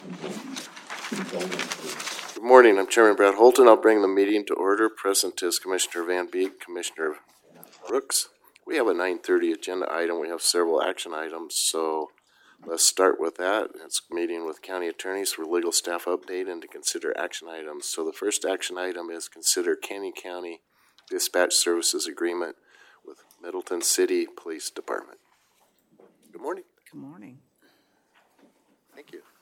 Good morning. I'm Chairman Brad Holton. I'll bring the meeting to order. Present is Commissioner Van Beek, Commissioner Brooks. We have a 9:30 agenda item. We have several action items, so let's start with that. It's meeting with county attorneys for legal staff update and to consider action items. So the first action item is consider Canyon County Dispatch Services Agreement with Middleton City Police Department. Good morning. Good morning. Thank you.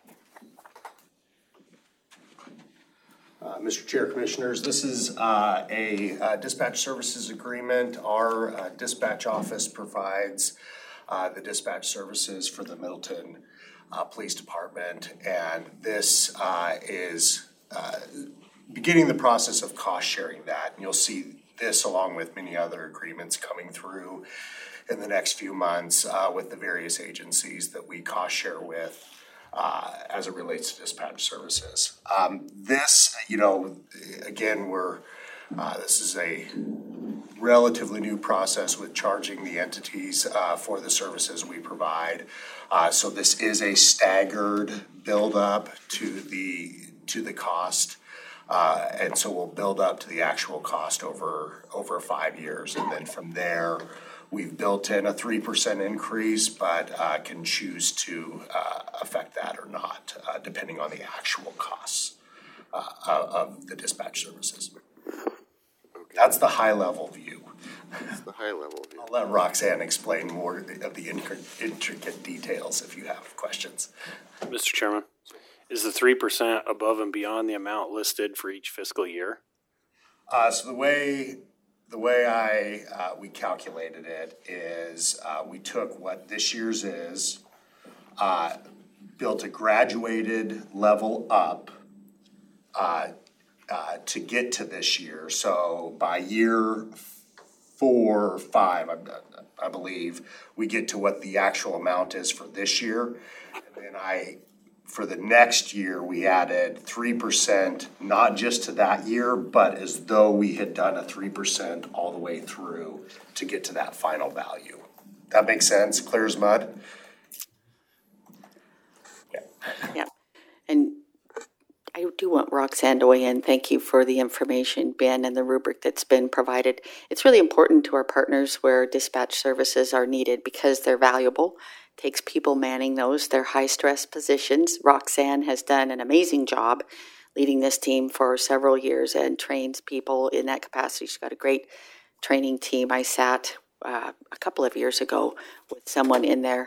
Mr. Chair, Commissioners, this is a dispatch services agreement. Our dispatch office provides the dispatch services for the Middleton Police Department, and this is beginning the process of cost sharing that. And you'll see this along with many other agreements coming through in the next few months with the various agencies that we cost share with. As it relates to dispatch services. This, again, this is a relatively new process with charging the entities for the services we provide. So this is a staggered build up to the cost. And so we'll build up to the actual cost over 5 years. And then from there, we've built in a 3% increase, but can choose to affect that or not, depending on the actual costs of the dispatch services. Okay. That's the high-level view. That's the high-level view. I'll let Roxanne explain more of the intricate details if you have questions. Mr. Chairman, is the 3% above and beyond the amount listed for each fiscal year? So the way we calculated it is we took what this year's is, built a graduated level up to get to this year. So by year 4 or 5, I believe, we get to what the actual amount is for this year. And then for the next year, we added 3%, not just to that year, but as though we had done a 3% all the way through to get to that final value. That makes sense? Clear as mud? Yeah. And I do want Roxanne to weigh in. Thank you for the information, Ben, and the rubric that's been provided. It's really important to our partners where dispatch services are needed because they're valuable. Takes people manning those. They're high-stress positions. Roxanne has done an amazing job leading this team for several years and trains people in that capacity. She's got a great training team. I sat a couple of years ago with someone in there.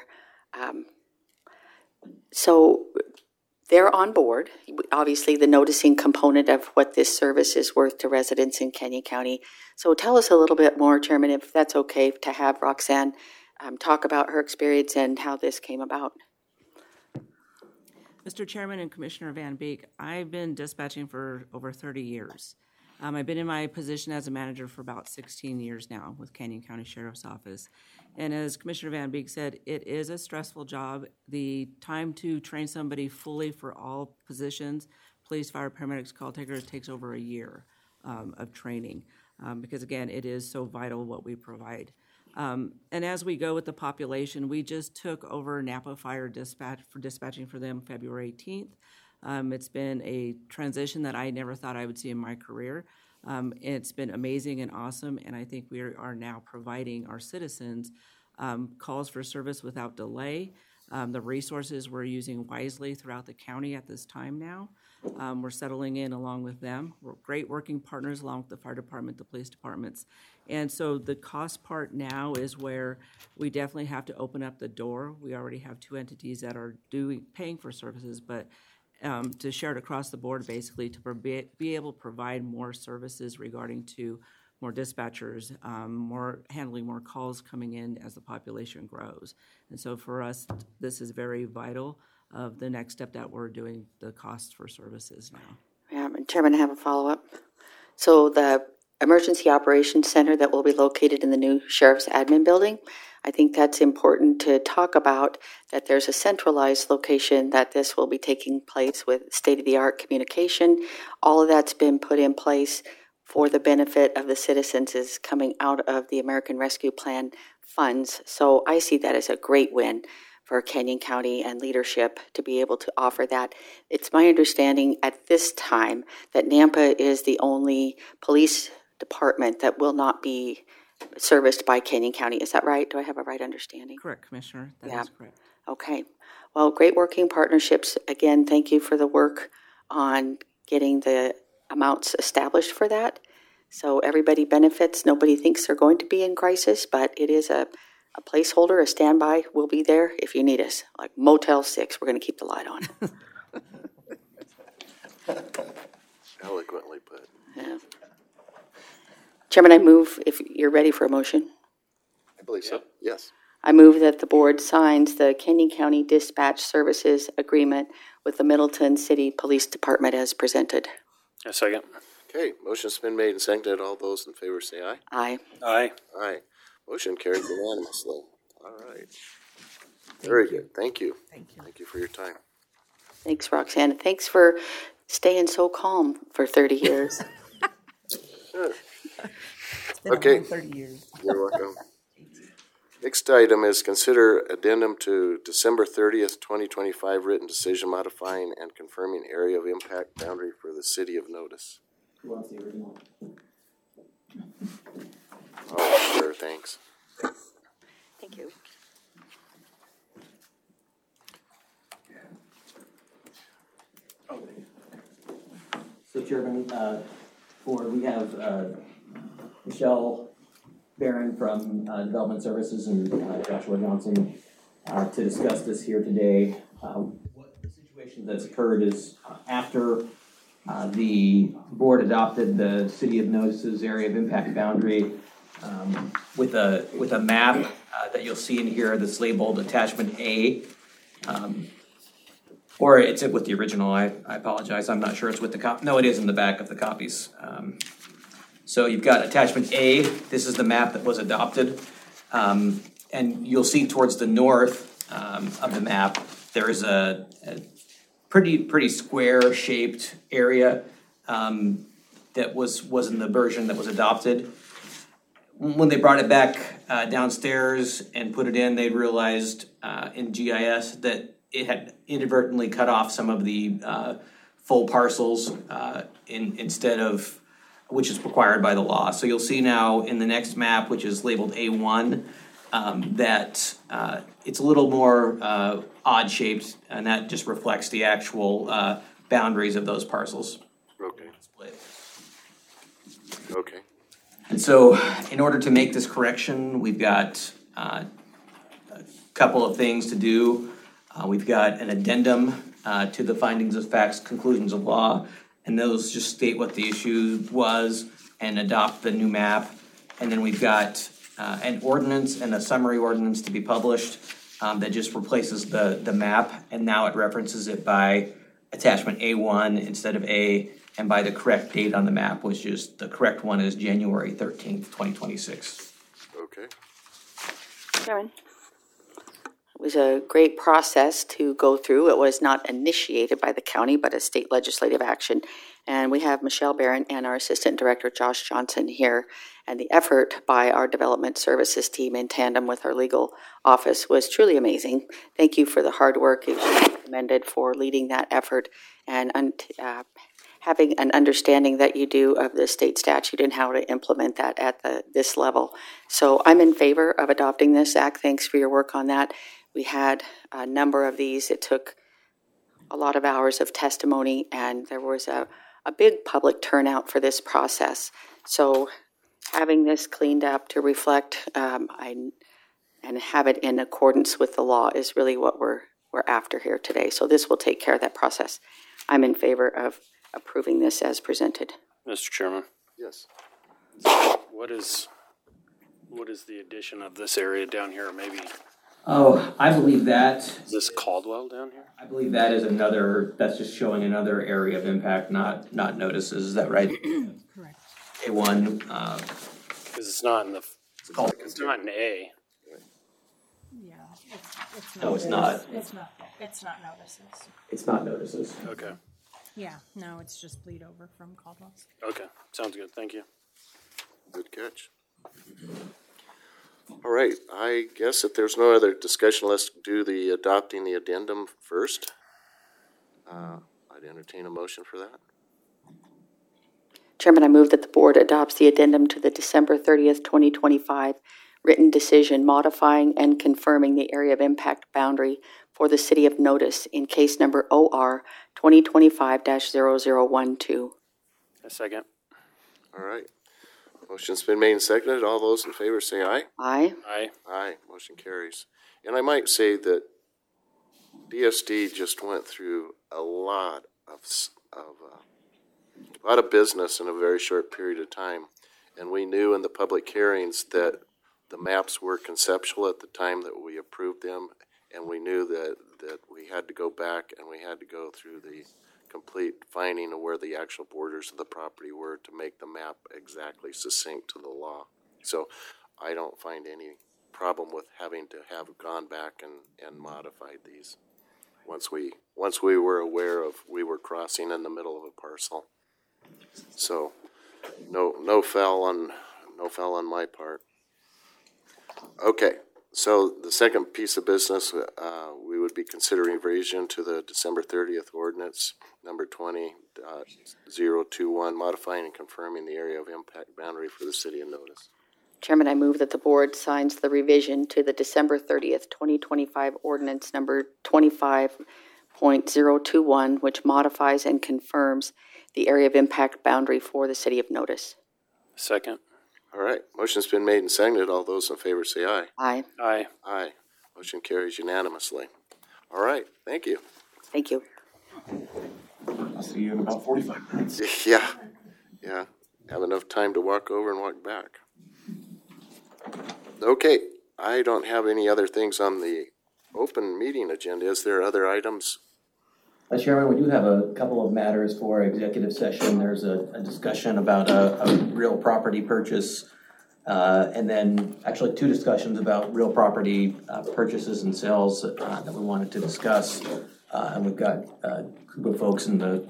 So they're on board. Obviously, the noticing component of what this service is worth to residents in Canyon County. So tell us a little bit more, Chairman, if that's okay to have Roxanne talk about her experience and how this came about. Mr. Chairman and Commissioner Van Beek, I've been dispatching for over 30 years. I've been in my position as a manager for about 16 years now with Canyon County Sheriff's Office. And as Commissioner Van Beek said, it is a stressful job. The time to train somebody fully for all positions, police, fire, paramedics, call takers, takes over a year of training because, again, it is so vital what we provide. And as we go with the population, we just took over Napa Fire Dispatch for dispatching for them February 18th. It's been a transition that I never thought I would see in my career. It's been amazing and awesome, and I think we are now providing our citizens calls for service without delay. The resources we're using wisely throughout the county at this time now. We're settling in along with them. We're great working partners along with the fire department, the police departments. And so the cost part now is where we definitely have to open up the door. We already have 2 entities that are paying for services, but to share it across the board basically to be able to provide more services regarding to more dispatchers, handling more calls coming in as the population grows. And so for us, this is very vital of the next step that we're doing the costs for services now. Yeah, Chairman, I have a follow-up. So the Emergency Operations Center that will be located in the new Sheriff's Admin Building, I think that's important to talk about, that there's a centralized location that this will be taking place with state-of-the-art communication. All of that's been put in place for the benefit of the citizens is coming out of the American Rescue Plan funds. So I see that as a great win. for Canyon County and leadership to be able to offer that. It's my understanding at this time that Nampa is the only police department that will not be serviced by Canyon County. Is that right? Do I have a right understanding? Correct, Commissioner. That Yeah. is correct. Okay. Well, great working partnerships. Again, thank you for the work on getting the amounts established for that. So everybody benefits. Nobody thinks they're going to be in crisis, but it is a placeholder, a standby. We'll be there if you need us. Like Motel 6, we're going to keep the light on. Eloquently put. Yeah. Chairman, I move, if you're ready for a motion, I believe so. Yes. I move that the board signs the Canyon County Dispatch Services Agreement with the Middleton City Police Department as presented. A second. Okay, motion's been made and seconded. All those in favor say aye. Aye. Aye. Aye. Motion carried unanimously. All right. Very good. Thank you. Thank you. Thank you for your time. Thanks, Roxanne. Thanks for staying so calm for 30 years. Sure. It's been Okay. a long 30 years. You're welcome. Next item is consider addendum to December 30th, 2025 written decision modifying and confirming area of impact boundary for the city of Notice. Who wants the original? Oh, sure, thanks. Thank you. So Chairman, Board, we have Michelle Barron from Development Services and Joshua Johnson to discuss this here today. What the situation that's occurred is after the board adopted the City of Notice's area of impact boundary with a map that you'll see in here that's labeled Attachment A. Or it's with the original, I apologize, I'm not sure it's with the copy. No, it is in the back of the copies. So you've got Attachment A, this is the map that was adopted. And you'll see towards the north of the map, there is a pretty square-shaped area that was in the version that was adopted. When they brought it back downstairs and put it in, they realized in GIS that it had inadvertently cut off some of the full parcels instead of, which is required by the law. So you'll see now in the next map, which is labeled A1, that it's a little more odd shaped, and that just reflects the actual boundaries of those parcels. Okay. Split. Okay. And so in order to make this correction, we've got a couple of things to do. We've got an addendum to the findings of facts, conclusions of law, and those just state what the issue was and adopt the new map. And then we've got an ordinance and a summary ordinance to be published that just replaces the map, and now it references it by attachment A1 instead of A, and by the correct date on the map, which is, the correct one is January 13th, 2026. Okay. Chairman. It was a great process to go through. It was not initiated by the county, but a state legislative action. And we have Michelle Barron and our Assistant Director, Josh Johnson, here. And the effort by our Development Services team in tandem with our legal office was truly amazing. Thank you for the hard work you recommended for leading that effort and having an understanding that you do of the state statute and how to implement that at this level. So I'm in favor of adopting this, Zach. Thanks for your work on that. We had a number of these. It took a lot of hours of testimony, and there was a big public turnout for this process. So having this cleaned up to reflect and have it in accordance with the law is really what we're after here today. So this will take care of that process. I'm in favor of approving this as presented. Mr. Chairman, Yes. what is the addition of this area down here? Maybe, Oh, I believe that. is this Caldwell down here? I believe that is that's just showing another area of impact, not notices, is that right? Correct. A1, Because it's not in the, it's not in A. Yeah, it's no, it's not. It's not notices. It's not notices. Okay, Yeah, no, it's just bleed over from Caldwell's. okay, sounds good, thank you. Good catch. All right, I guess if there's no other discussion, let's do the adopting the addendum first. I'd entertain a motion for that. Chairman, I move that the board adopts the addendum to the December 30th, 2025 written decision modifying and confirming the area of impact boundary for the city of Notice in case number OR 2025-0012. A second. All right. Motion's been made and seconded. All those in favor say aye. Aye. Aye. Aye. Motion carries. And I might say that DSD just went through a lot of business in a very short period of time. And we knew in the public hearings that the maps were conceptual at the time that we approved them. And we knew that we had to go back and we had to go through the complete finding of where the actual borders of the property were to make the map exactly succinct to the law. So I don't find any problem with having to have gone back and modified these once we were aware of we were crossing in the middle of a parcel. So no foul on my part. Okay. So the second piece of business, we would be considering revision to the December 30th ordinance, number 20.021, modifying and confirming the area of impact boundary for the city of Notice. Chairman, I move that the board signs the revision to the December 30th, 2025 ordinance number 25.021, which modifies and confirms the area of impact boundary for the city of Notice. Second. All right, motion's been made and seconded. All those in favor say aye. Aye. Aye. Aye. Motion carries unanimously. All right, thank you. Thank you. I'll see you in about 45 minutes. Yeah. Have enough time to walk over and walk back. Okay, I don't have any other things on the open meeting agenda. Is there other items? Chairman, we do have a couple of matters for executive session. There's a discussion about a real property purchase, and then actually two discussions about real property purchases and sales that we wanted to discuss. And we've got a group of folks in the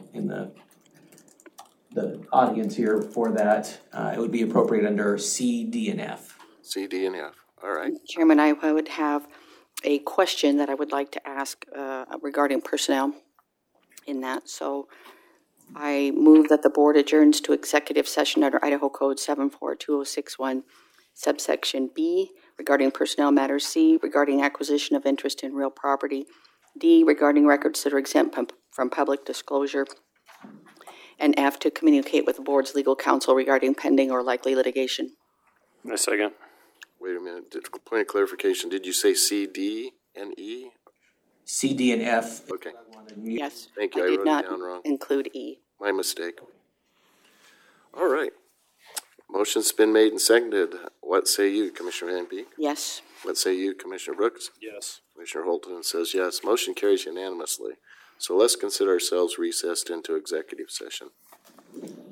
audience here for that. It would be appropriate under C, D, and F. C, D, and F. All right. Chairman, I would have a question that I would like to ask regarding personnel in that. So I move that the board adjourns to executive session under Idaho Code 742061, subsection B, regarding personnel matters, C, regarding acquisition of interest in real property, D, regarding records that are exempt from public disclosure, and F, to communicate with the board's legal counsel regarding pending or likely litigation. A second. Wait a minute. Point of clarification. Did you say C, D, and E? C, D, and F. Okay. Yes. Thank you. I I did wrote not it down wrong. include E. My mistake. All right. Motion's been made and seconded. What say you, Commissioner Van Beek? Yes. What say you, Commissioner Brooks? Yes. Commissioner Holton says yes. Motion carries unanimously. So let's consider ourselves recessed into executive session.